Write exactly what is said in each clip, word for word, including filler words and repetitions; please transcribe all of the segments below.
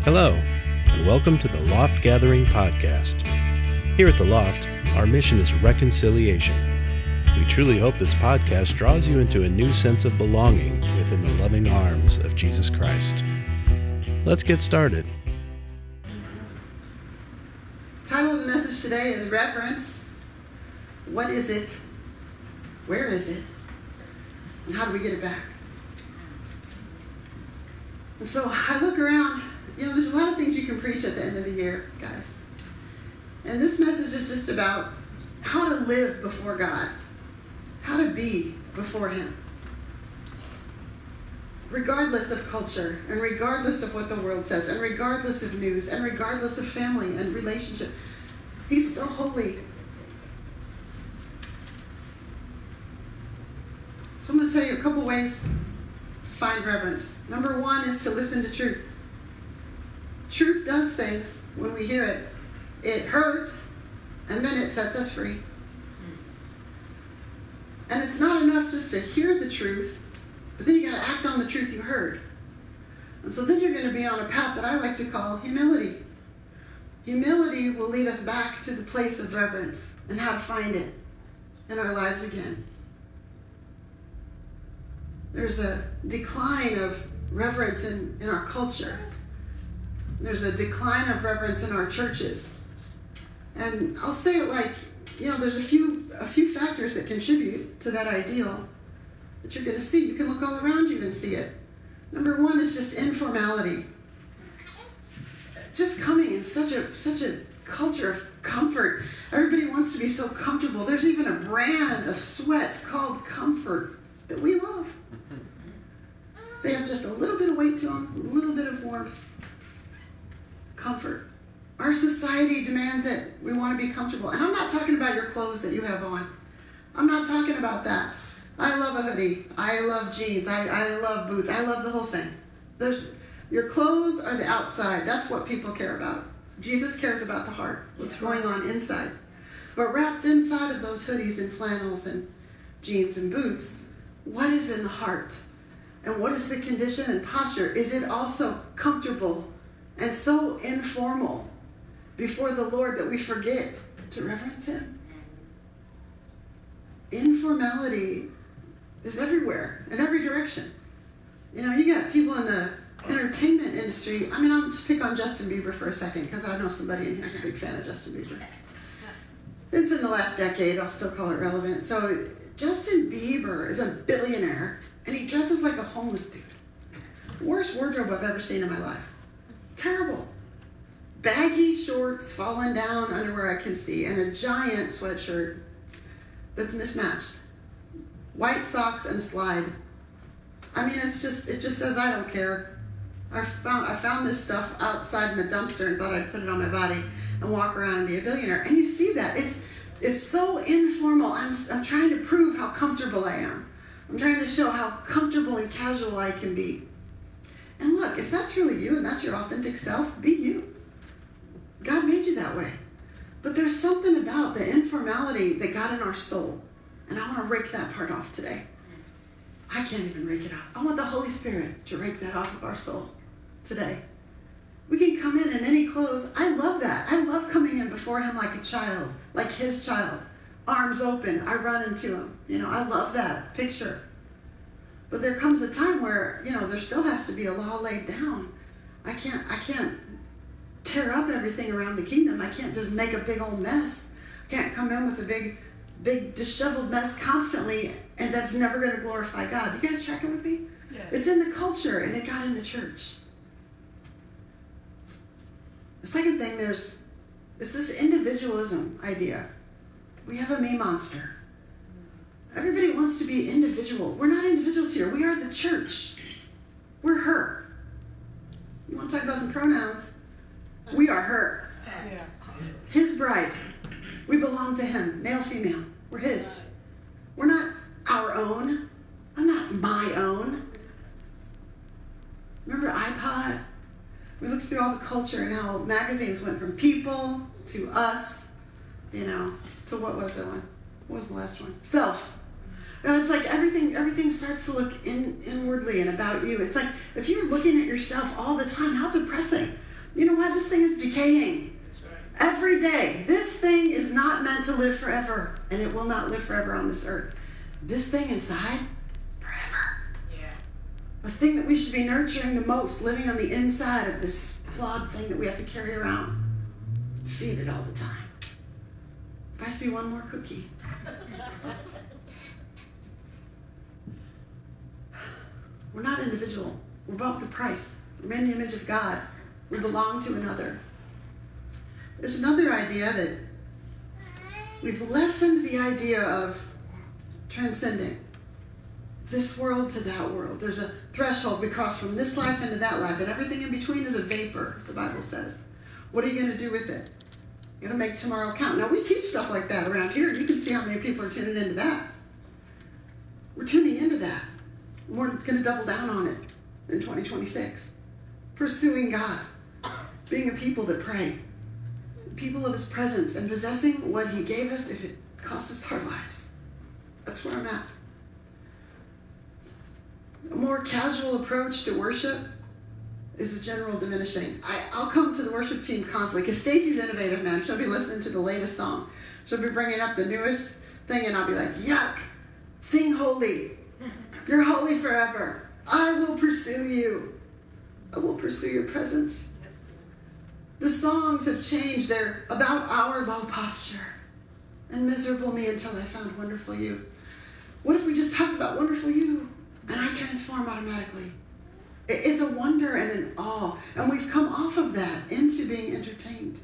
Hello, and welcome to the Loft Gathering Podcast. Here at the Loft, our mission is reconciliation. We truly hope this podcast draws you into a new sense of belonging within the loving arms of Jesus Christ. Let's get started. The title of the message today is Reverence. What is it? Where is it? And how do we get it back? And so I look around, you know, there's a lot of things you can preach at the end of the year, guys. And this message is just about how to live before God, how to be before Him. Regardless of culture, and regardless of what the world says, and regardless of news, and regardless of family and relationship, He's still holy. So I'm going to tell you a couple ways to find reverence. Number one is to listen to truth. Truth does things when we hear it. It hurts, and then it sets us free. And it's not enough just to hear the truth, but then you got to act on the truth you heard. And so then you're going to be on a path that I like to call humility. Humility will lead us back to the place of reverence and how to find it in our lives again. There's a decline of reverence in, in our culture. There's a decline of reverence in our churches. And I'll say it like, you know, there's a few a few factors that contribute to that ideal that you're going to see. You can look all around you and see it. Number one is just informality. Just coming in such a such a culture of comfort. Everybody wants to be so comfortable. There's even a brand of sweats called comfort that we love. They have just a little bit of weight to them, a little bit of warmth. Comfort. Our society demands it. We want to be comfortable. And I'm not talking about your clothes that you have on. I'm not talking about that. I love a hoodie. I love jeans. I, I love boots. I love the whole thing. There's your clothes are the outside. That's what people care about. Jesus cares about the heart, what's going on inside. But wrapped inside of those hoodies and flannels and jeans and boots, what is in the heart? And what is the condition and posture? Is it also comfortable and so informal before the Lord that we forget to reverence Him? Informality is everywhere, in every direction. You know, you got people in the entertainment industry. I mean, I'll just pick on Justin Bieber for a second because I know somebody in here is a big fan of Justin Bieber. It's in the last decade. I'll still call it relevant. So Justin Bieber is a billionaire, and he dresses like a homeless dude. Worst wardrobe I've ever seen in my life. Terrible. Baggy shorts falling down underwear I can see, and a giant sweatshirt that's mismatched. White socks and a slide. I mean, it's just, it just says, I don't care. I found, I found this stuff outside in the dumpster and thought I'd put it on my body and walk around and be a billionaire. And you see that. It's, it's so informal. I'm, I'm trying to prove how comfortable I am. I'm trying to show how comfortable and casual I can be. And look, if that's really you and that's your authentic self, be you. God made you that way. But there's something about the informality that got in our soul. And I want to rake that part off today. I can't even rake it off. I want the Holy Spirit to rake that off of our soul today. We can come in in any clothes. I love that. I love coming in before Him like a child, like His child. Arms open. I run into Him. You know, I love that picture. But there comes a time where, you know, there still has to be a law laid down. I can't, I can't tear up everything around the kingdom. I can't just make a big old mess. I can't come in with a big, big disheveled mess constantly, and that's never going to glorify God. You guys tracking with me? Yes. It's in the culture, and it got in the church. The second thing, there's, it's this individualism idea. We have a me monster. Everybody wants to be individual. We're not individuals here. We are the church. We're her. You want to talk about some pronouns? We are her. Yes. His bride. We belong to Him. Male, female. We're His. We're not our own. I'm not my own. Remember iPod? We looked through all the culture and how magazines went from people to us, you know, to what was that one? What was the last one? Self. You know, it's like everything everything starts to look in, inwardly and about you. It's like if you're looking at yourself all the time, how depressing. You know why? This thing is decaying. Every day. This thing is not meant to live forever, and it will not live forever on this earth. This thing inside, forever. Yeah. The thing that we should be nurturing the most, living on the inside of this flawed thing that we have to carry around. Feed it all the time. If I see one more cookie. We're not individual. We're bought with a price. We're made in the image of God. We belong to another. There's another idea that we've lessened the idea of transcending this world to that world. There's a threshold we cross from this life into that life, and everything in between is a vapor, the Bible says. What are you going to do with it? You're going to make tomorrow count. Now, we teach stuff like that around here. You can see how many people are tuning into that. We're tuning into that. We're going to double down on it in twenty twenty-six. Pursuing God. Being a people that pray. People of his presence and possessing what he gave us if it cost us our lives. That's where I'm at. A more casual approach to worship is a general diminishing. I, I'll come to the worship team constantly because Stacy's innovative, man. She'll be listening to the latest song. She'll be bringing up the newest thing, and I'll be like, yuck, sing holy. You're holy forever. I will pursue you. I will pursue your presence. The songs have changed. They're about our low posture and miserable me until I found wonderful you. What if we just talk about wonderful you and I transform automatically? It's a wonder and an awe. And we've come off of that into being entertained.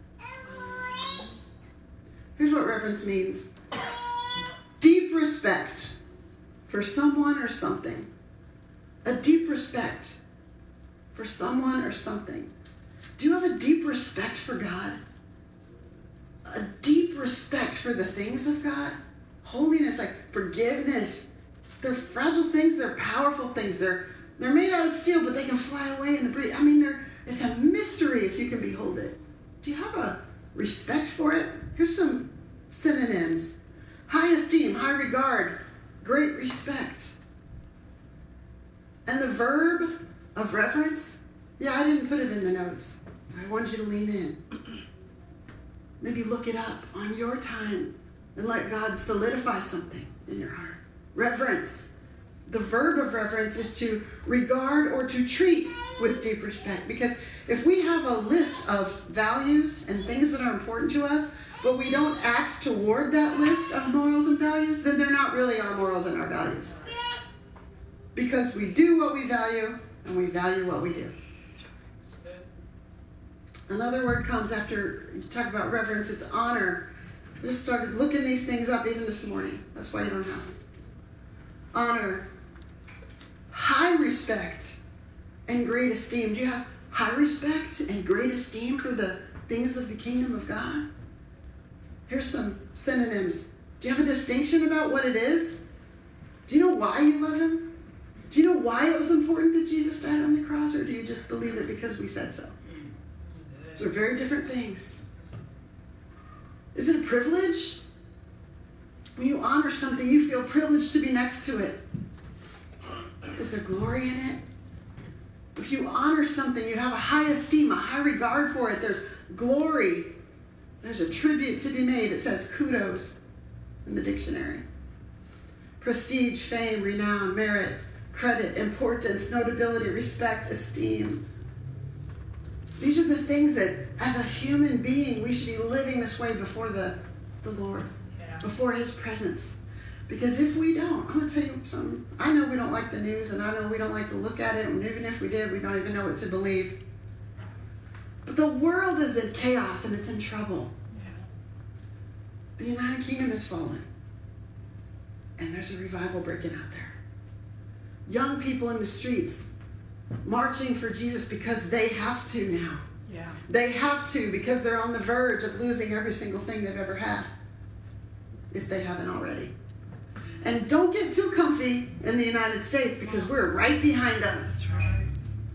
Here's what reverence means. Deep respect for someone or something. A deep respect for someone or something. Do you have a deep respect for God? A deep respect for the things of God? Holiness, like forgiveness. They're fragile things. They're powerful things. They're they're made out of steel, but they can fly away in the breeze. I mean, they're it's a mystery if you can behold it. Do you have a respect for it? Here's some synonyms. High esteem, high regard, great respect. And the verb of reverence, yeah, I didn't put it in the notes. I want you to lean in. Maybe look it up on your time and let God solidify something in your heart. Reverence. The verb of reverence is to regard or to treat with deep respect. Because if we have a list of values and things that are important to us, but we don't act toward that list of morals and values, then they're not really our morals and our values. Because we do what we value and we value what we do. Another word comes after you talk about reverence, it's honor. I just started looking these things up even this morning. That's why you don't have them. Honor, high respect, and great esteem. Do you have high respect and great esteem for the things of the kingdom of God? Here's some synonyms. Do you have a distinction about what it is? Do you know why you love him? Do you know why it was important that Jesus died on the cross, or do you just believe it because we said so? Those are very different things. Is it a privilege? When you honor something, you feel privileged to be next to it. Is there glory in it? If you honor something, you have a high esteem, a high regard for it. There's glory. There's a tribute to be made. It says kudos in the dictionary. Prestige, fame, renown, merit, credit, importance, notability, respect, esteem. These are the things that, as a human being, we should be living this way before the, the Lord, yeah. Before his presence. Because if we don't, I'm going to tell you something. I know we don't like the news, and I know we don't like to look at it, and even if we did, we don't even know what to believe. But the world is in chaos, and it's in trouble. Yeah. The United Kingdom is falling. And there's a revival breaking out there. Young people in the streets marching for Jesus because they have to now. Yeah. They have to because they're on the verge of losing every single thing they've ever had, if they haven't already. And don't get too comfy in the United States because we're right behind them. That's right.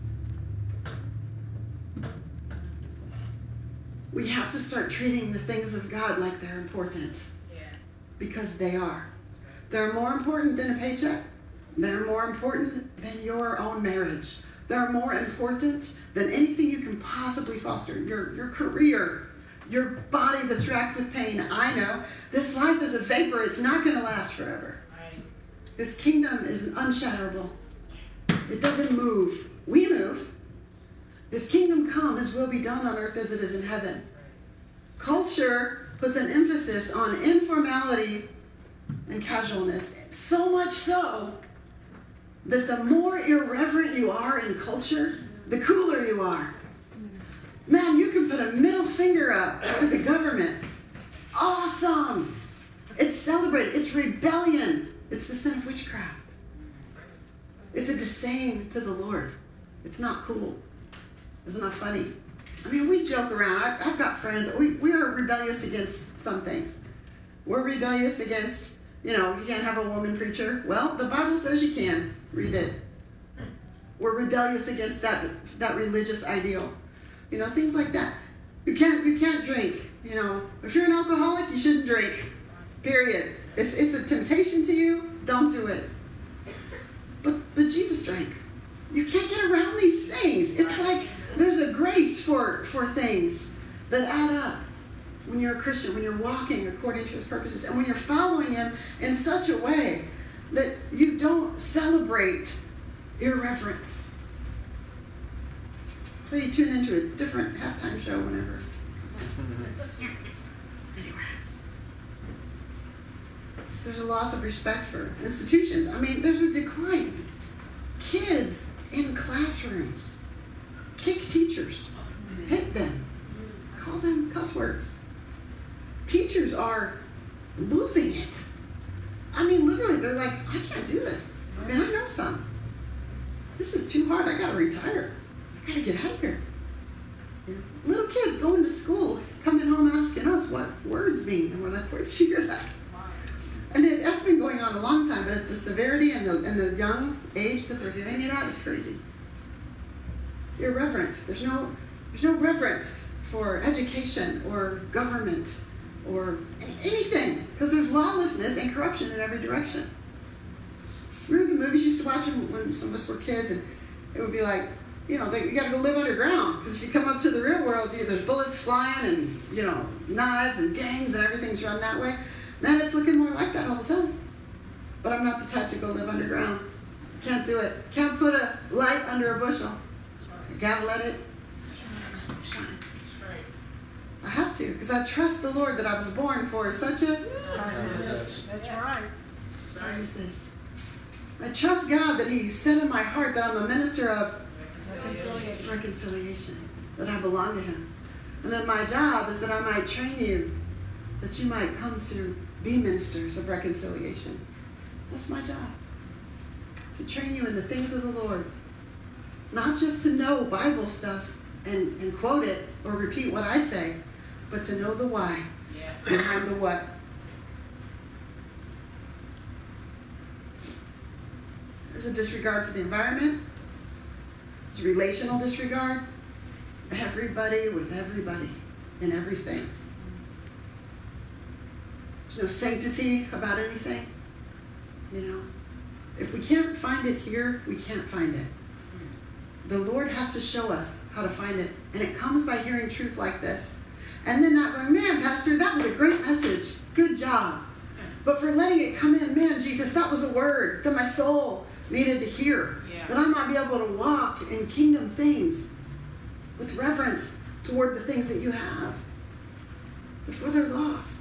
We have to start treating the things of God like they're important. Yeah. Because they are. They're more important than a paycheck. They're more important than your own marriage. They're more important than anything you can possibly foster. Your, your career, your body that's racked with pain. I know this life is a vapor. It's not going to last forever. This kingdom is unshatterable. It doesn't move. We move. This kingdom come, his will be done on earth as it is in heaven. Culture puts an emphasis on informality and casualness. So much so that the more irreverent you are in culture, the cooler you are. Man, you can put a middle finger up to the government. Awesome. It's celebrated. It's rebellion. It's the sin of witchcraft. It's a disdain to the Lord. It's not cool. It's not funny. I mean, we joke around. I've, I've got friends. We, we are rebellious against some things. We're rebellious against, you know, you can't have a woman preacher. Well, the Bible says you can. Read it. We're rebellious against that, that religious ideal. You know, things like that. You can't, you can't drink. You know, if you're an alcoholic, you shouldn't drink. Period. If it's a temptation to you, don't do it. But but Jesus drank. You can't get around these things. It's like there's a grace for, for things that add up when you're a Christian, when you're walking according to his purposes, and when you're following him in such a way that you don't celebrate irreverence. That's why you tune into a different halftime show whenever. Anyway. There's a loss of respect for institutions. I mean, there's a decline. Kids in classrooms kick teachers, hit them, call them cuss words. Teachers are losing it. I mean, literally, they're like, I can't do this. I mean, I know some. This is too hard. I got to retire. I got to get out of here. You know, little kids going to school, coming home asking us what words mean. And we're like, where did you hear that? And it, that's been going on a long time, but at the severity and the, and the young age that they're hearing it at is crazy. It's irreverent. There's no, there's no reverence for education or government or anything, because there's lawlessness and corruption in every direction. Remember the movies you used to watch when some of us were kids, and it would be like, you know, they, you got to go live underground, because if you come up to the real world, you, there's bullets flying and, you know, knives and gangs and everything's run that way. Man, it's looking more like that all the time. But I'm not the type to go live underground. Can't do it. Can't put a light under a bushel. I gotta let it shine. I have to, because I trust the Lord that I was born for such a time as this. That's right. time as this. I trust God that he said in my heart that I'm a minister of reconciliation. reconciliation, that I belong to him. And that my job is that I might train you, that you might come to be ministers of reconciliation. That's my job. To train you in the things of the Lord. Not just to know Bible stuff and, and quote it or repeat what I say, but to know the why yeah. behind the what. There's a disregard for the environment. There's relational disregard. Everybody with everybody and everything. There's no sanctity about anything. You know, if we can't find it here, we can't find it. The Lord has to show us how to find it. And it comes by hearing truth like this. And then not going, man, Pastor, that was a great message. Good job. But for letting it come in, man, Jesus, that was a word that my soul needed to hear. Yeah. That I might be able to walk in kingdom things with reverence toward the things that you have before they're lost.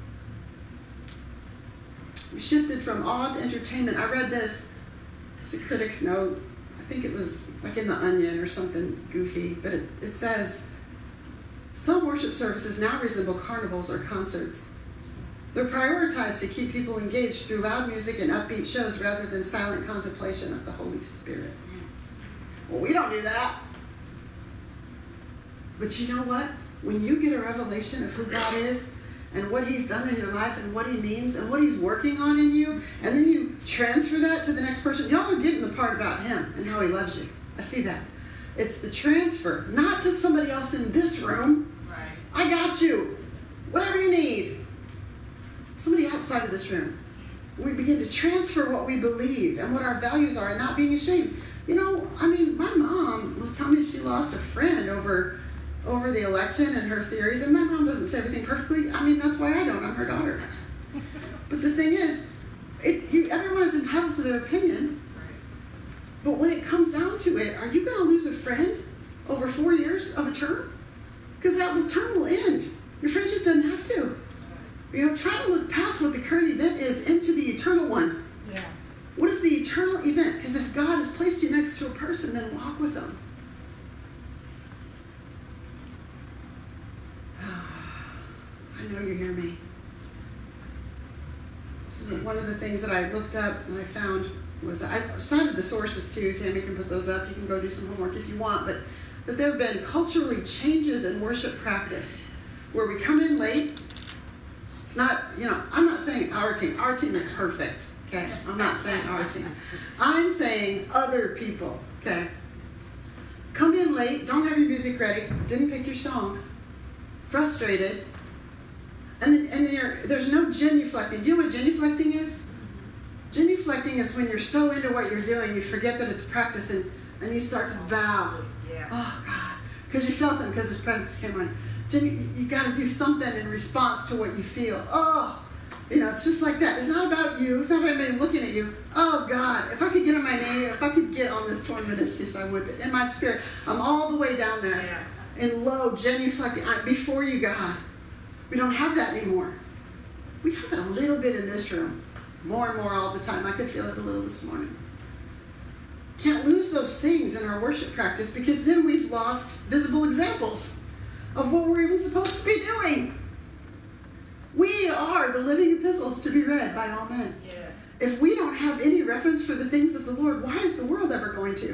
We shifted from awe to entertainment. I read this. It's a critic's note. I think it was like in The Onion or something goofy. But it, it says, some worship services now resemble carnivals or concerts. They're prioritized to keep people engaged through loud music and upbeat shows rather than silent contemplation of the Holy Spirit. Well, we don't do that. But you know what? When you get a revelation of who God is and what he's done in your life and what he means and what he's working on in you, and then you transfer that to the next person, y'all are getting the part about him and how he loves you. I see that. It's the transfer, not to somebody else in this room. Right. I got you. Whatever you need. Somebody outside of this room. We begin to transfer what we believe and what our values are and not being ashamed. You know, I mean, my mom lost a friend over over the election and her theories. And my mom doesn't say everything perfectly. I mean, that's why I don't. I'm her daughter. But the thing is, it, you, everyone is entitled to their opinion. But when it comes down to it, are you going to lose a friend over four years of a term? Because that term will end. Your friendship doesn't have to. You know, try to look past what the current event is into the eternal one. Yeah. What is the eternal event? Because if God has placed you next to a person, then walk with them. I know you hear me. This is one of the things that I looked up and I found was, I cited the sources too. Tammy can put those up. You can go do some homework if you want. But that there have been culturally changes in worship practice where we come in late. It's not, you know, I'm not saying our team. Our team is perfect, okay? I'm not saying our team. I'm saying other people, okay? Come in late, don't have your music ready, didn't pick your songs, frustrated, and then, and then you're, there's no genuflecting. Do you know what genuflecting is? Genuflecting is when you're so into what you're doing, you forget that it's practice, and, and you start to bow. Yeah. Oh, God. Because you felt him, because his presence came on. You, you got to do something in response to what you feel. Oh, you know, it's just like that. It's not about you. It's not about anybody looking at you. Oh, God, if I could get on my knee, if I could get on this torn meniscus, I would. But in my spirit, I'm all the way down there. Yeah. In low, genuflecting, I'm before you, God. We don't have that anymore. We have it a little bit in this room. More and more all the time. I could feel it a little this morning. Can't lose those things in our worship practice because then we've lost visible examples of what we're even supposed to be doing. We are the living epistles to be read by all men. Yes. If we don't have any reference for the things of the Lord, why is the world ever going to?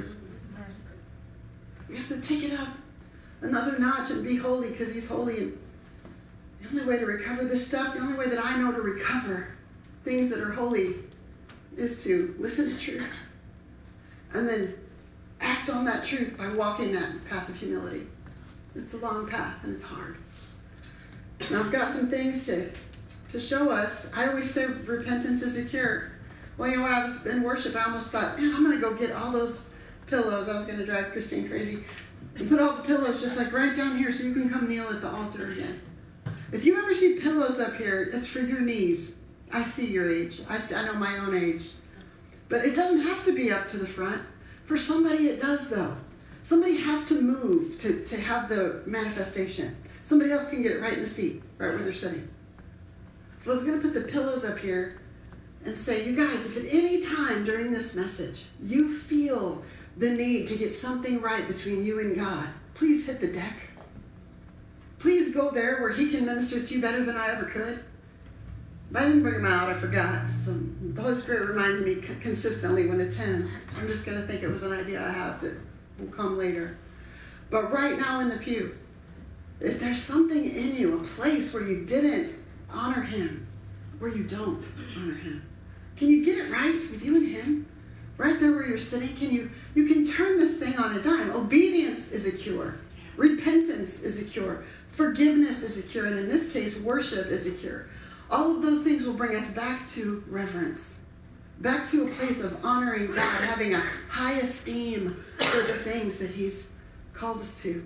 We have to take it up another notch and be holy because he's holy. And the only way to recover this stuff, the only way that I know to recover things that are holy is to listen to truth and then act on that truth by walking that path of humility. It's a long path and it's hard. Now I've got some things to, to show us. I always say repentance is a cure. Well, you know, when I was in worship, I almost thought, man, I'm going to go get all those pillows. I was going to drive Christine crazy and put all the pillows just like right down here so you can come kneel at the altar again. If you ever see pillows up here, it's for your knees. I see your age. I, see, I know my own age. But it doesn't have to be up to the front. For somebody it does, though. Somebody has to move to, to have the manifestation. Somebody else can get it right in the seat, right where they're sitting. But I was going to put the pillows up here and say, you guys, if at any time during this message you feel the need to get something right between you and God, please hit the deck. Please go there where he can minister to you better than I ever could. But I didn't bring him out, I forgot. So the Holy Spirit reminded me c- consistently when it's him. I'm just going to think it was an idea I have that will come later. But right now in the pew, if there's something in you, a place where you didn't honor him, where you don't honor him, can you get it right with you and him? Right there where you're sitting, can you, you can turn this thing on a dime. Obedience is a cure. Repentance is a cure. Forgiveness is a cure. And in this case, worship is a cure. All of those things will bring us back to reverence, back to a place of honoring God, having a high esteem for the things that he's called us to.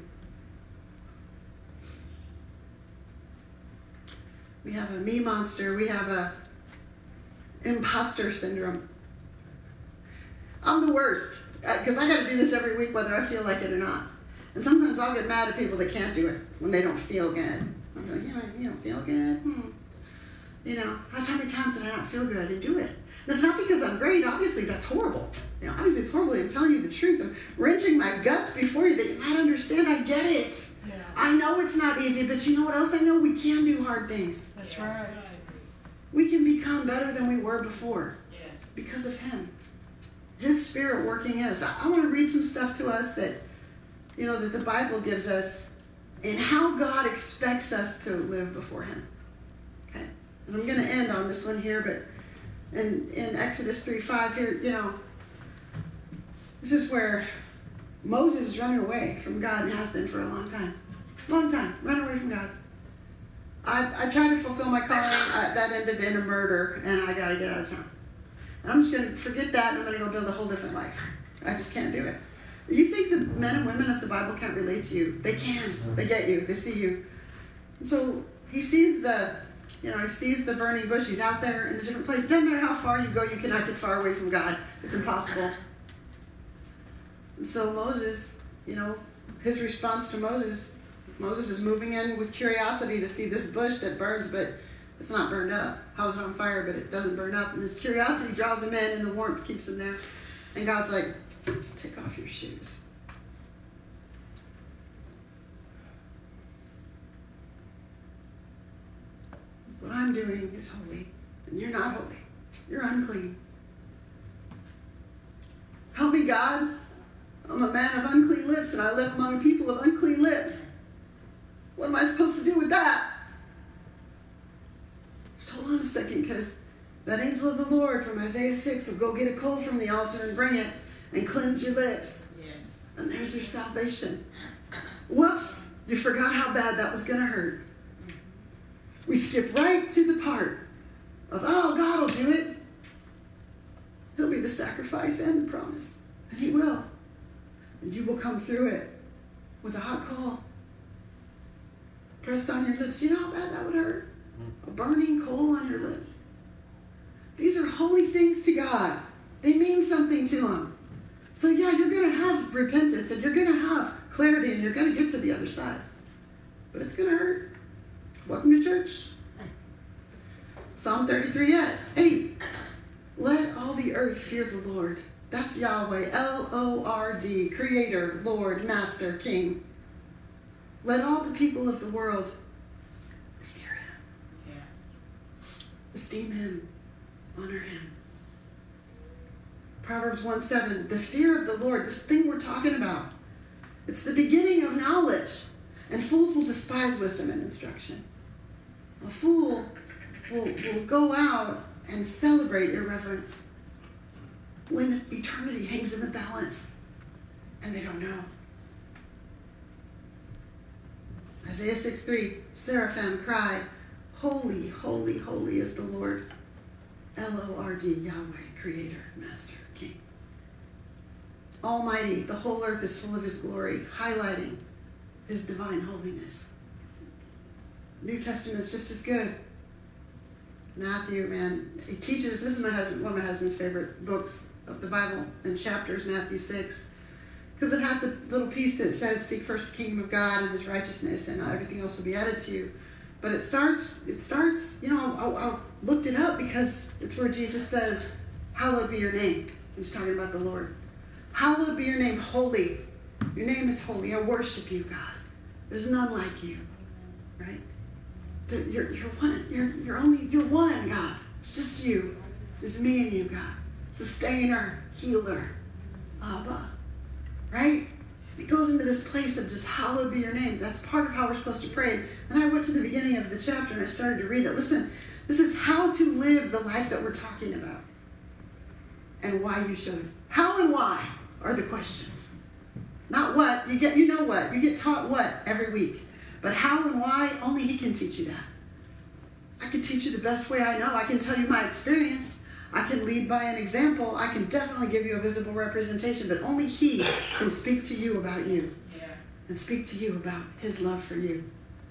We have a me monster. We have a imposter syndrome. I'm the worst because I got to do this every week whether I feel like it or not. And sometimes I'll get mad at people that can't do it when they don't feel good. I'm like, you know, you don't feel good? Hmm. You know, how many times did I not feel good and do it? And it's not because I'm great. Obviously, that's horrible. You know, obviously, it's horrible. I'm telling you the truth. I'm wrenching my guts before you that you might understand. I get it. Yeah. I know it's not easy, but you know what else I know? We can do hard things. That's right. We can become better than we were before Yes. because of him. His Spirit working in us. I, I want to read some stuff to us that, you know, that the Bible gives us and how God expects us to live before him. Okay? And I'm going to end on this one here, but in, in Exodus three five here, you know, this is where Moses is running away from God and has been for a long time. Long time. Run away from God. I, I tried to fulfill my calling. I, that ended in a murder, and I got to get out of town. And I'm just going to forget that, and I'm going to go build a whole different life. I just can't do it. You think the men and women of the Bible can't relate to you? They can. They get you. They see you. And so he sees the, you know, he sees the burning bush. He's out there in a different place. Doesn't matter how far you go, you cannot get far away from God. It's impossible. And so Moses, you know, his response to Moses, Moses is moving in with curiosity to see this bush that burns, but it's not burned up. How's it on fire, but it doesn't burn up? And his curiosity draws him in, and the warmth keeps him there. And God's like, take off your shoes. What I'm doing is holy, and you're not holy. You're unclean. Help me, God. I'm a man of unclean lips, and I live among a people of unclean lips. What am I supposed to do with that? Just hold on a second, because that angel of the Lord from Isaiah six will go get a coal from the altar and bring it and cleanse your lips. Yes. And there's your salvation. Whoops, you forgot how bad that was going to hurt. We skip right to the part of, oh, God will do it. He'll be the sacrifice and the promise. And he will. And you will come through it with a hot coal pressed on your lips. Do you know how bad that would hurt? A burning coal on your lip. These are holy things to God. They mean something to him. So yeah, you're going to have repentance and you're going to have clarity and you're going to get to the other side. But it's going to hurt. Welcome to church. Psalm thirty-three, eight. Let all the earth fear the Lord. That's Yahweh, L O R D, Creator, Lord, Master, King. Let all the people of the world revere him. Yeah. Esteem him. Honor him. Proverbs one seven, the fear of the Lord, this thing we're talking about. It's the beginning of knowledge. And fools will despise wisdom and instruction. A fool will, will go out and celebrate irreverence when eternity hangs in the balance and they don't know. Isaiah six three, seraphim cry, holy, holy, holy is the Lord. L O R D, Yahweh, Creator, Master, King. Almighty, the whole earth is full of his glory, highlighting his divine holiness. New Testament is just as good. Matthew, man, he teaches, this is my husband, one of my husband's favorite books of the Bible and chapters, Matthew six, because it has the little piece that says, seek first the kingdom of God and his righteousness, and everything else will be added to you. But it starts, it starts, you know, I, I looked it up because it's where Jesus says, hallowed be your name. He's talking about the Lord. Hallowed be your name, holy. Your name is holy. I worship you, God. There's none like you, right? You're, you're one. You're, you're only, you're one, God. It's just you. It's me and you, God. Sustainer, healer, Abba, right? It goes into this place of just hallowed be your name. That's part of how we're supposed to pray. Then I went to the beginning of the chapter and I started to read it. Listen, this is how to live the life that we're talking about and why you should. How and why are the questions. Not what. You get, you know what. You get taught what every week. But how and why, only he can teach you that. I can teach you the best way I know. I can tell you my experience. I can lead by an example. I can definitely give you a visible representation, but only he can speak to you about you. Yeah. And speak to you about his love for you.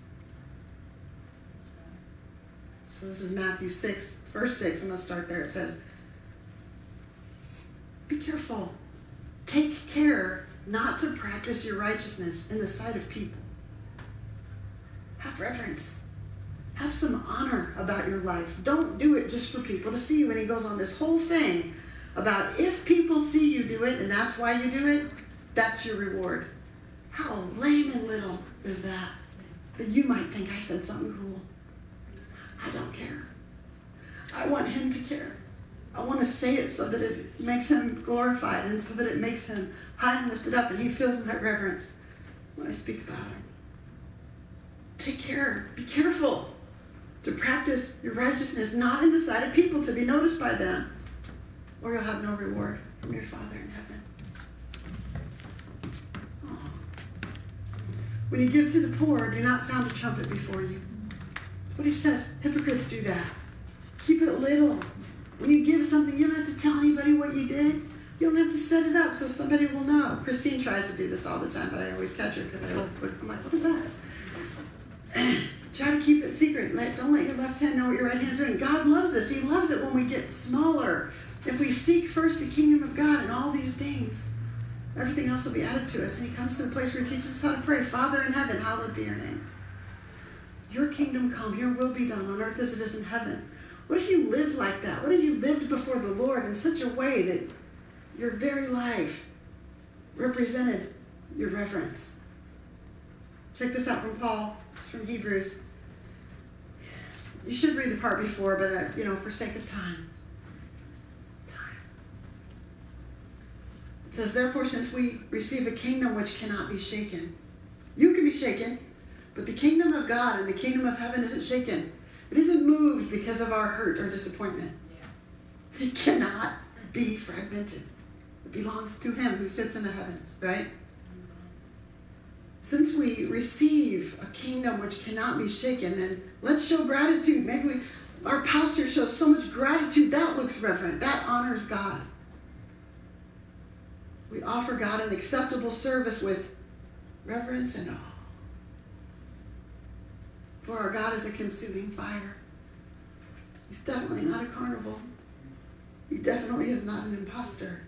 So this is Matthew six, verse six. I'm going to start there. It says, be careful. Take care not to practice your righteousness in the sight of people. Have reverence. Have some honor about your life. Don't do it just for people to see you. And he goes on this whole thing about if people see you do it and that's why you do it, that's your reward. How lame and little is that? That you might think I said something cool. I don't care. I want him to care. I want to say it so that it makes him glorified and so that it makes him high and lifted up and he feels my reverence when I speak about him. Take care. Be careful to practice your righteousness, not in the sight of people to be noticed by them, or you'll have no reward from your Father in heaven. Oh. When you give to the poor, do not sound a trumpet before you. What he says, hypocrites do that. Keep it little. When you give something, you don't have to tell anybody what you did. You don't have to set it up so somebody will know. Christine tries to do this all the time, but I always catch her because I look, I'm like, what is that? Try to keep it secret. Let, don't let your left hand know what your right hand's doing. God loves this. He loves it when we get smaller. If we seek first the kingdom of God and all these things, everything else will be added to us. And he comes to the place where he teaches us how to pray. Father in heaven, hallowed be your name. Your kingdom come. Your will be done on earth as it is in heaven. What if you lived like that? What if you lived before the Lord in such a way that your very life represented your reverence? Check this out from Paul. It's from Hebrews. You should read the part before, but uh, you know, for sake of time. Time. It says, therefore, since we receive a kingdom which cannot be shaken. You can be shaken, but the kingdom of God and the kingdom of heaven isn't shaken. It isn't moved because of our hurt or disappointment. Yeah. It cannot be fragmented. It belongs to him who sits in the heavens, right? Since we receive a kingdom which cannot be shaken, then let's show gratitude. Maybe we, our posture shows so much gratitude. That looks reverent. That honors God. We offer God an acceptable service with reverence and awe. For our God is a consuming fire. He's definitely not a carnival. He definitely is not an imposter.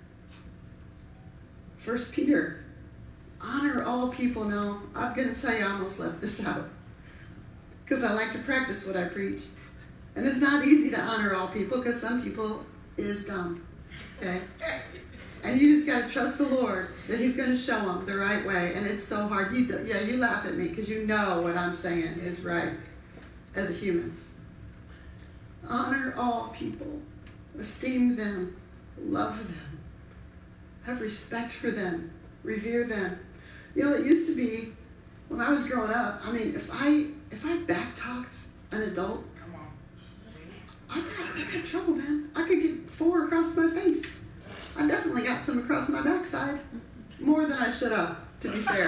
First Peter, honor all people. Now, I'm going to tell you I almost left this out because I like to practice what I preach. And it's not easy to honor all people because some people is dumb. Okay? And you just got to trust the Lord that he's going to show them the right way. And it's so hard. You do, yeah, you laugh at me because you know what I'm saying is right as a human. Honor all people. Esteem them. Love them. Have respect for them. Revere them. You know, it used to be, when I was growing up, I mean, if I if I back-talked an adult, I got, I got trouble, man. I could get four across my face. I definitely got some across my backside. More than I should have, to be fair.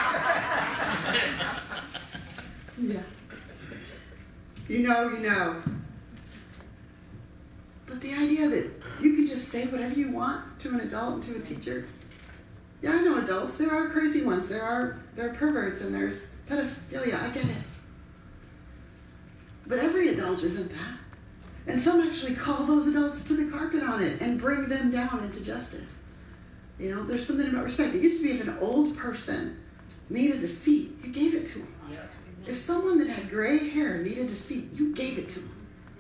Yeah. You know, you know. But the idea that you can just say whatever you want to an adult and to a teacher. Yeah, I know adults. There are crazy ones. There are there are perverts and there's pedophilia. I get it. But every adult isn't that. And some actually call those adults to the carpet on it and bring them down into justice. You know, there's something about respect. It used to be if an old person needed a seat, you gave it to them. If someone that had gray hair needed a seat, you gave it to them.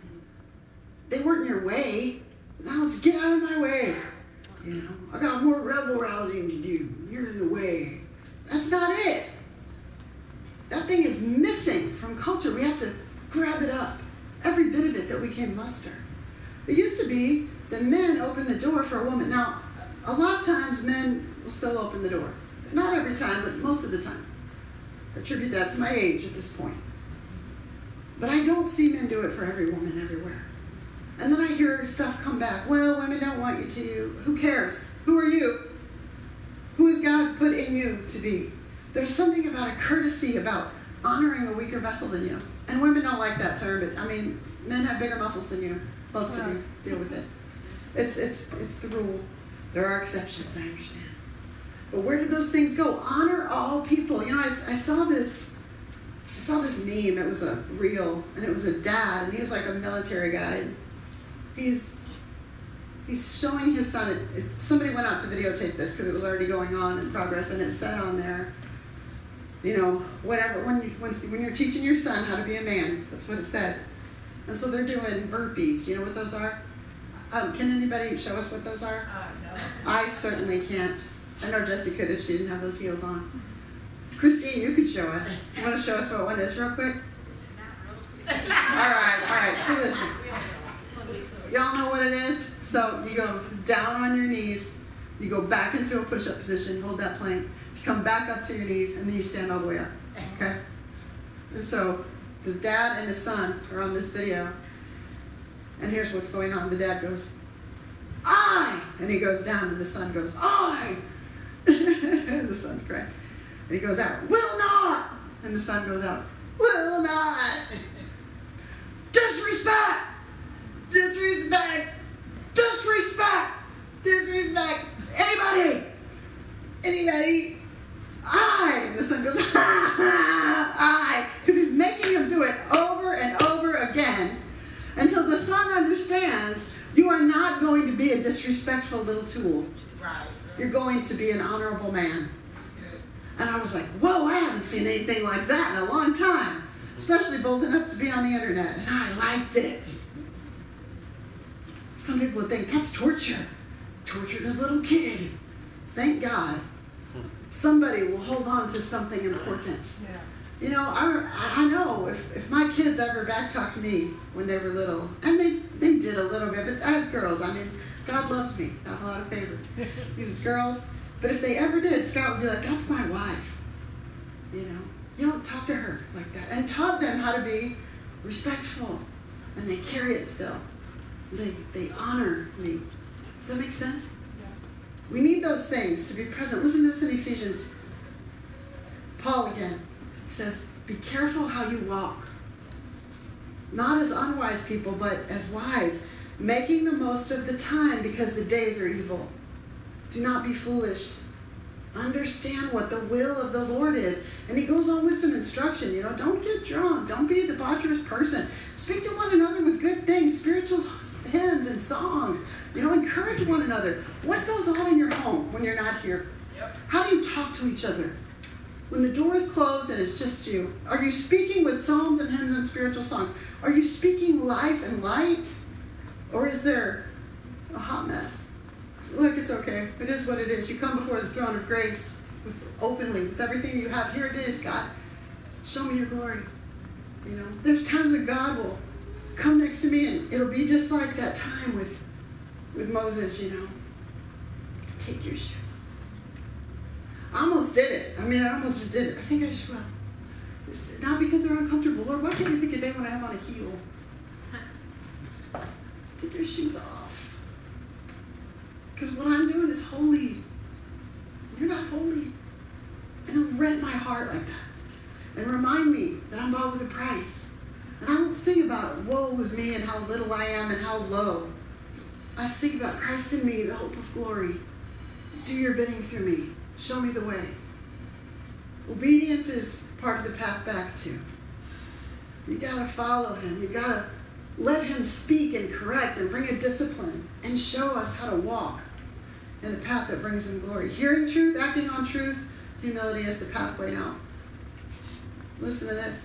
They weren't in your way. Now it's get out of my way. You know, I got more rebel rousing to do. You're in the way. That's not it. That thing is missing from culture. We have to grab it up. Every bit of it that we can muster. It used to be that men open the door for a woman. Now, a lot of times men will still open the door. Not every time, but most of the time. I attribute that to my age at this point. But I don't see men do it for every woman everywhere. And then I hear stuff come back. Well, women don't want you to. Who cares? Who are you? Who has God put in you to be? There's something about a courtesy, about honoring a weaker vessel than you. And women don't like that term, but I mean, men have bigger muscles than you. Most of you deal with it. It's it's it's the rule. There are exceptions, I understand. But where did those things go? Honor all people. You know, I, I saw this I saw this meme. It was a reel, and it was a dad, and he was like a military guy. He's he's showing his son. It, it, somebody went out to videotape this because it was already going on in progress, and it said on there, you know, whatever, when, when, when you're teaching your son how to be a man, that's what it said. And so they're doing burpees. Do you know what those are? Um, can anybody show us what those are? Uh, no. I certainly can't. I know Jessie could if she didn't have those heels on. Christine, you could show us. You want to show us what one is real quick? All right, all right. So listen. Y'all know what it is? So you go down on your knees. You go back into a push-up position. Hold that plank. Come back up to your knees, and then you stand all the way up, okay? And so the dad and the son are on this video, and here's what's going on. The dad goes, I! And he goes down, and the son goes, I! And the son's crying. And he goes out, will not! And the son goes out, will not! Disrespect! Disrespect! Disrespect! Disrespect! Anybody? I. And the son goes, I. Because he's making him do it over and over again until the son understands you are not going to be a disrespectful little tool. Right. You're going to be an honorable man. And I was like, whoa, I haven't seen anything like that in a long time. Especially bold enough to be on the internet. And I liked it. Some people would think, that's torture. Tortured his little kid. Thank God. Somebody will hold on to something important. Yeah. You know, I, I know if, if my kids ever backtalked me when they were little, and they, they did a little bit, but I have girls. I mean, God loves me. Not a lot of favor. These girls. But if they ever did, Scott would be like, that's my wife. You know, you don't talk to her like that. And taught them how to be respectful. And they carry it still. They, they honor me. Does that make sense? Yeah. We need those things to be present. Listen to this in Ephesians. Paul again says, be careful how you walk. Not as unwise people, but as wise, making the most of the time because the days are evil. Do not be foolish. Understand what the will of the Lord is. And he goes on with some instruction. You know, don't get drunk. Don't be a debaucherous person. Speak to one another with good things, spiritual hymns and songs. You know, encourage one another. What goes on in your home when you're not here? Yep. How do you talk to each other? When the door is closed and it's just you, are you speaking with psalms and hymns and spiritual songs? Are you speaking life and light? Or is there a hot mess? Look, it's okay. It is what it is. You come before the throne of grace with openly, with everything you have. Here it is, God. Show me your glory. You know, there's times when God will come next to me and it'll be just like that time with, with Moses, you know. Take your shoes. I almost did it. I mean, I almost just did it. I think I just will. It's not because they're uncomfortable. Lord, why can't you pick a day when I have on a heel? Take your shoes off. Because what I'm doing is holy. You're not holy. And it'll rent my heart like that. And remind me that I'm bought with a price. And I don't think about woe is me and how little I am and how low. I think about Christ in me, the hope of glory. Do your bidding through me. Show me the way. Obedience is part of the path back too. You gotta follow him. You gotta let him speak and correct and bring a discipline and show us how to walk in a path that brings him glory. Hearing truth, acting on truth, humility is the pathway now. Listen to this.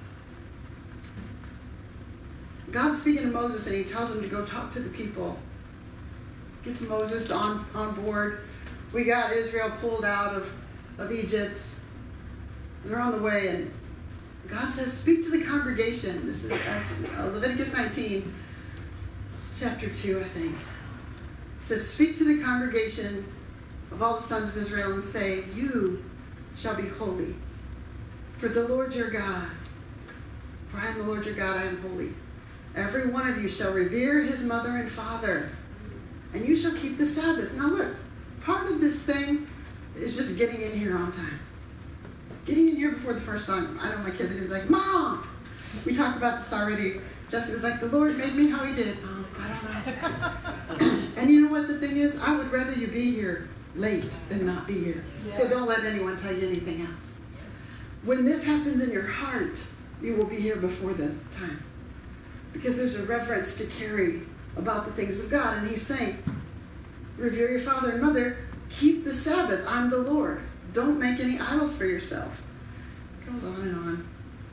God's speaking to Moses and he tells him to go talk to the people. Gets Moses on, on board. We got Israel pulled out of, of Egypt. They're on the way, and God says, speak to the congregation. This is uh, Leviticus nineteen, chapter two, I think. It says, speak to the congregation of all the sons of Israel and say, you shall be holy, for the Lord your God. For I am the Lord your God, I am holy. Every one of you shall revere his mother and father, and you shall keep the Sabbath. Now look, part of this thing is just getting in here on time. Getting in here before the first song. I know my kids are going to be like, Mom! We talked about this already. Jesse was like, the Lord made me how he did. Mom, I don't know. And you know what the thing is? I would rather you be here late than not be here. Yeah. So don't let anyone tell you anything else. When this happens in your heart, you will be here before the time. Because there's a reverence to carry about the things of God. And he's saying, revere your father and mother. Keep the Sabbath. I'm the Lord. Don't make any idols for yourself. It goes on and on.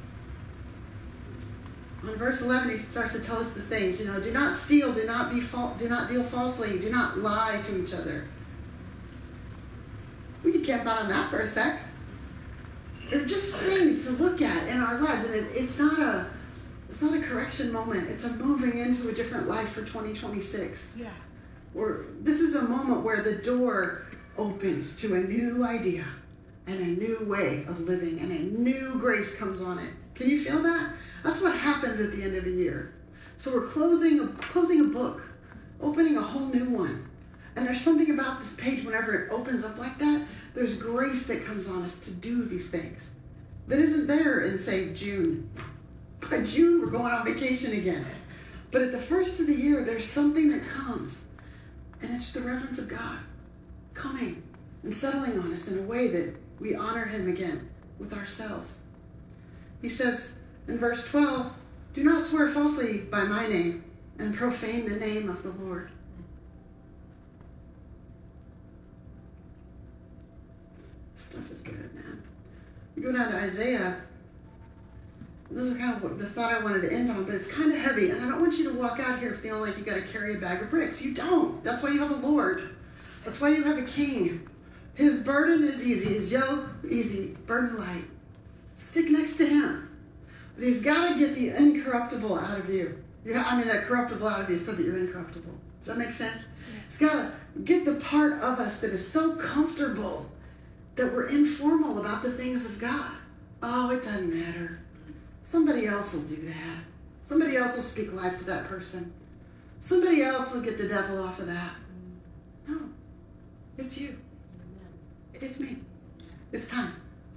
On verse eleven, he starts to tell us the things. You know, do not steal. Do not be fa- Do not deal falsely. Do not lie to each other. We could camp out on that for a sec. They're just things to look at in our lives, and it, it's not a it's not a correction moment. It's a moving into a different life for twenty twenty-six. Yeah. Where this is a moment where the door opens to a new idea and a new way of living, and a new grace comes on it. Can you feel that? That's what happens at the end of a year. So we're closing a, closing a book, opening a whole new one. And there's something about this page, whenever it opens up like that, there's grace that comes on us to do these things that isn't there in, say, June. By June, we're going on vacation again. But at the first of the year, there's something that comes, and it's the reverence of God coming and settling on us in a way that we honor him again with ourselves. He says in verse twelve, do not swear falsely by my name and profane the name of the Lord. Stuff is good, man. You go down to Isaiah. This is kind of what the thought I wanted to end on, but it's kind of heavy, and I don't want you to walk out here feeling like you got to carry a bag of bricks. You don't. That's why you have a Lord. That's why you have a King. His burden is easy. His yoke easy. Burden light. Stick next to him. But he's got to get the incorruptible out of you. you ha- I mean, that corruptible out of you so that you're incorruptible. Does that make sense? He's got to get the part of us that is so comfortable that we're informal about the things of God. Oh, it doesn't matter. Somebody else will do that. Somebody else will speak life to that person. Somebody else will get the devil off of that. No, it's you. It's me. It's time.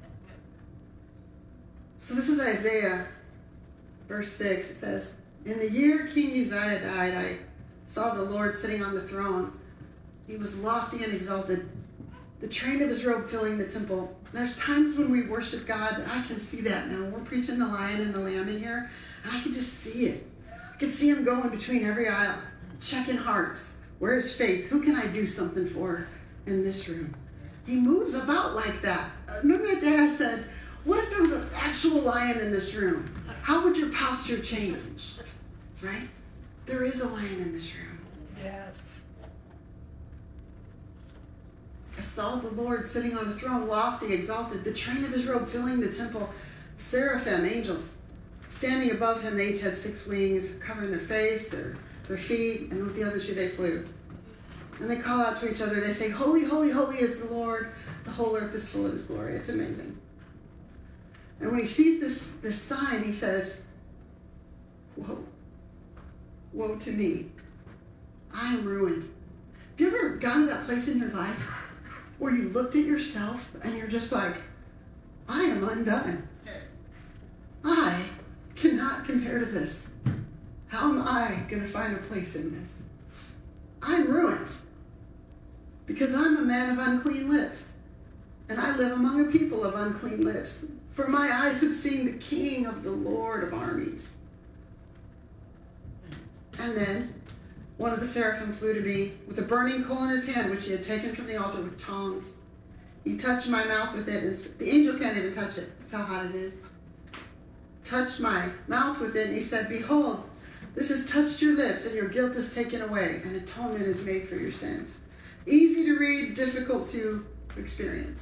So this is Isaiah, verse six. It says, in the year King Uzziah died, I saw the Lord sitting on the throne. He was lofty and exalted, the train of his robe filling the temple. There's times when we worship God, and I can see that now. We're preaching the Lion and the Lamb in here, and I can just see it. I can see him going between every aisle, checking hearts. Where's faith? Who can I do something for in this room? He moves about like that. Uh, remember that day I said, what if there was an actual lion in this room? How would your posture change? Right? There is a lion in this room. Yes. I saw the Lord sitting on a throne, lofty, exalted, the train of his robe filling the temple. Seraphim, angels, standing above him, they each had six wings, covering their face, their, their feet, and with the other two they flew. And they call out to each other. They say, holy, holy, holy is the Lord. The whole earth is full of his glory. It's amazing. And when he sees this, this sign, he says, whoa, woe to me. I am ruined. Have you ever gone to that place in your life where you looked at yourself and you're just like, I am undone. I cannot compare to this. How am I going to find a place in this? I'm ruined because I'm a man of unclean lips, and I live among a people of unclean lips. For my eyes have seen the King of the Lord of armies. And then one of the seraphim flew to me with a burning coal in his hand, which he had taken from the altar with tongs. He touched my mouth with it, and the angel can't even touch it. That's how hot it is. Touched my mouth with it, and he said, behold, this has touched your lips, and your guilt is taken away, and atonement is made for your sins. Easy to read, difficult to experience.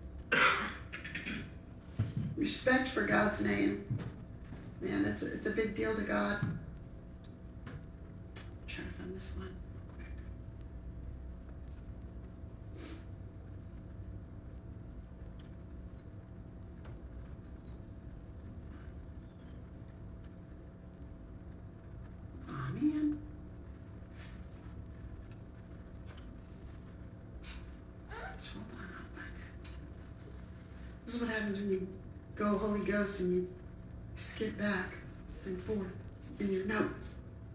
Respect for God's name. Man, it's a, it's a big deal to God. I'm trying to find this one. Oh, man. Hold on, I'll find it. This is what happens when you go Holy Ghost and you skip back and forth in your notes.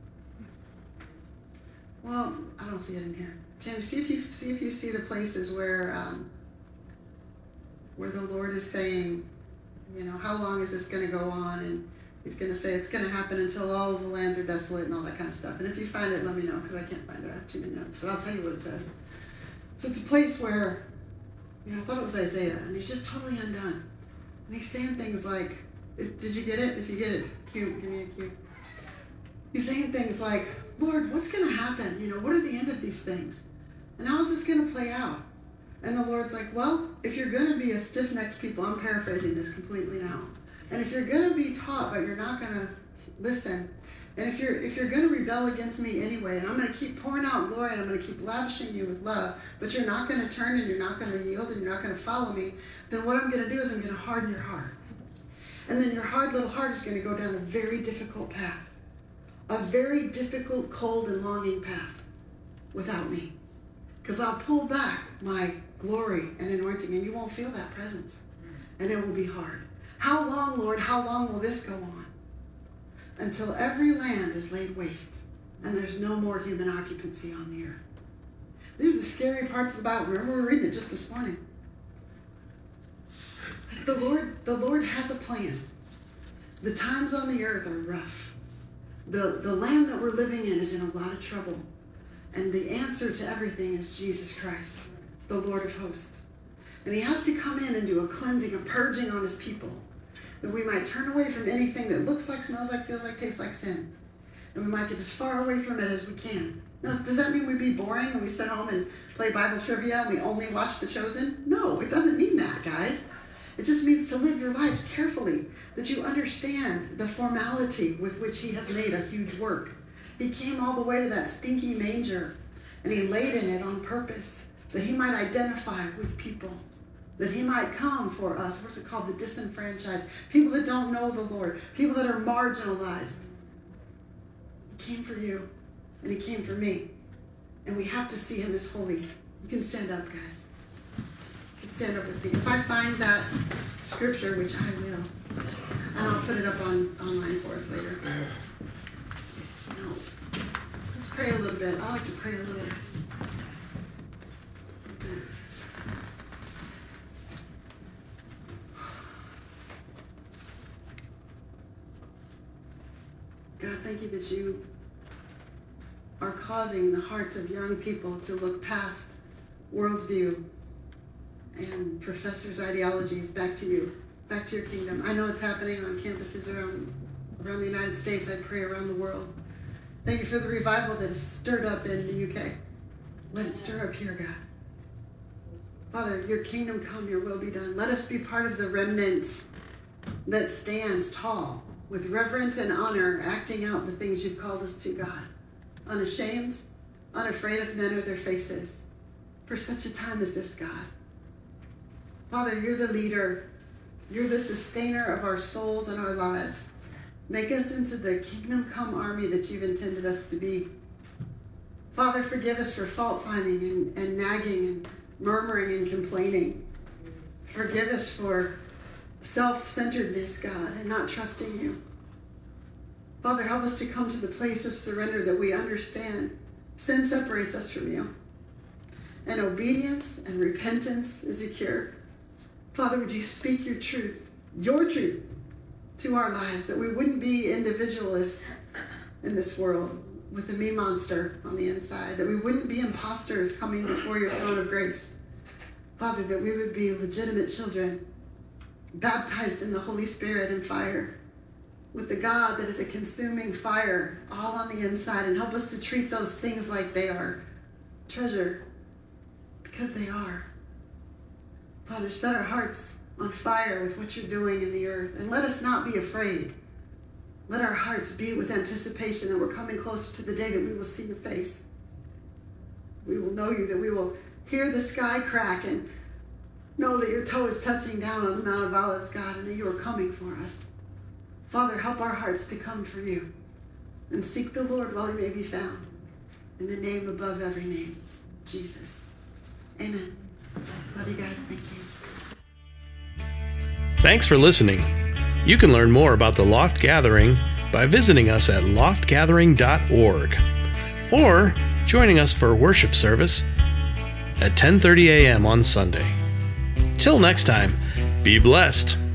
Well, I don't see it in here. Tim, see if you see if you see the places where um, where the Lord is saying, you know, how long is this going to go on? And he's going to say it's going to happen until all of the lands are desolate and all that kind of stuff. And if you find it, let me know, because I can't find it. I have too many notes. But I'll tell you what it says. So it's a place where, you know, I thought it was Isaiah, and he's just totally undone. And he's saying things like, did you get it? If you get it, cue, give me a cue. He's saying things like, Lord, what's going to happen? You know, what are the end of these things? And how is this going to play out? And the Lord's like, well, if you're going to be a stiff-necked people, I'm paraphrasing this completely now. And if you're going to be taught, but you're not going to listen, and if you're if you're going to rebel against me anyway, and I'm going to keep pouring out glory, and I'm going to keep lavishing you with love, but you're not going to turn, and you're not going to yield, and you're not going to follow me, then what I'm going to do is I'm going to harden your heart. And then your hard little heart is going to go down a very difficult path. A very difficult, cold, and longing path without me. Because I'll pull back my glory and anointing, and you won't feel that presence. And it will be hard. How long, Lord, how long will this go on? Until every land is laid waste, and there's no more human occupancy on the earth. These are the scary parts of the Bible. Remember, we were reading it just this morning. The Lord, the Lord has a plan. The times on the earth are rough. The, the land that we're living in is in a lot of trouble. And the answer to everything is Jesus Christ, the Lord of hosts. And he has to come in and do a cleansing, a purging on his people, that we might turn away from anything that looks like, smells like, feels like, tastes like sin. And we might get as far away from it as we can. Now, does that mean we be boring and we sit home and play Bible trivia and we only watch The Chosen? No, it doesn't mean that, guys. It just means to live your lives carefully, that you understand the formality with which he has made a huge work. He came all the way to that stinky manger, and he laid in it on purpose, that he might identify with people, that he might come for us. What's it called? The disenfranchised. People that don't know the Lord, people that are marginalized. He came for you, and he came for me, and we have to see him as holy. You can stand up, guys. You can stand up with me. If I find that scripture, which I will, and I'll put it up on online for us later. No. Let's pray a little bit. I like to pray a little. God, thank you that you are causing the hearts of young people to look past worldview and professors' ideologies back to you, back to your kingdom. I know it's happening on campuses around, around the United States. I pray around the world. Thank you for the revival that is stirred up in the U K. Let it stir up here, God. Father, your kingdom come, your will be done. Let us be part of the remnant that stands tall with reverence and honor, acting out the things you've called us to, God. Unashamed, unafraid of men or their faces. For such a time as this, God. Father, you're the leader. You're the sustainer of our souls and our lives. Make us into the kingdom come army that you've intended us to be. Father, forgive us for fault finding and, and nagging and murmuring and complaining. Forgive us for self-centeredness, God, and not trusting you. Father, help us to come to the place of surrender that we understand sin separates us from you. And obedience and repentance is a cure. Father, would you speak your truth, your truth, to our lives, that we wouldn't be individualists in this world with a me monster on the inside, that we wouldn't be imposters coming before your throne of grace. Father, that we would be legitimate children, baptized in the Holy Spirit and fire, with the God that is a consuming fire all on the inside, and help us to treat those things like they are treasure, because they are. Father, set our hearts on fire with what you're doing in the earth, and let us not be afraid. Let our hearts beat with anticipation that we're coming closer to the day that we will see your face. We will know you, that we will hear the sky crack and know that your toe is touching down on the Mount of Olives, God, and that you are coming for us. Father, help our hearts to come for you and seek the Lord while he may be found. In the name above every name, Jesus. Amen. Love you guys. Thank you. Thanks for listening. You can learn more about the Loft Gathering by visiting us at loft gathering dot org or joining us for worship service at ten thirty a.m. on Sunday. Till next time, be blessed.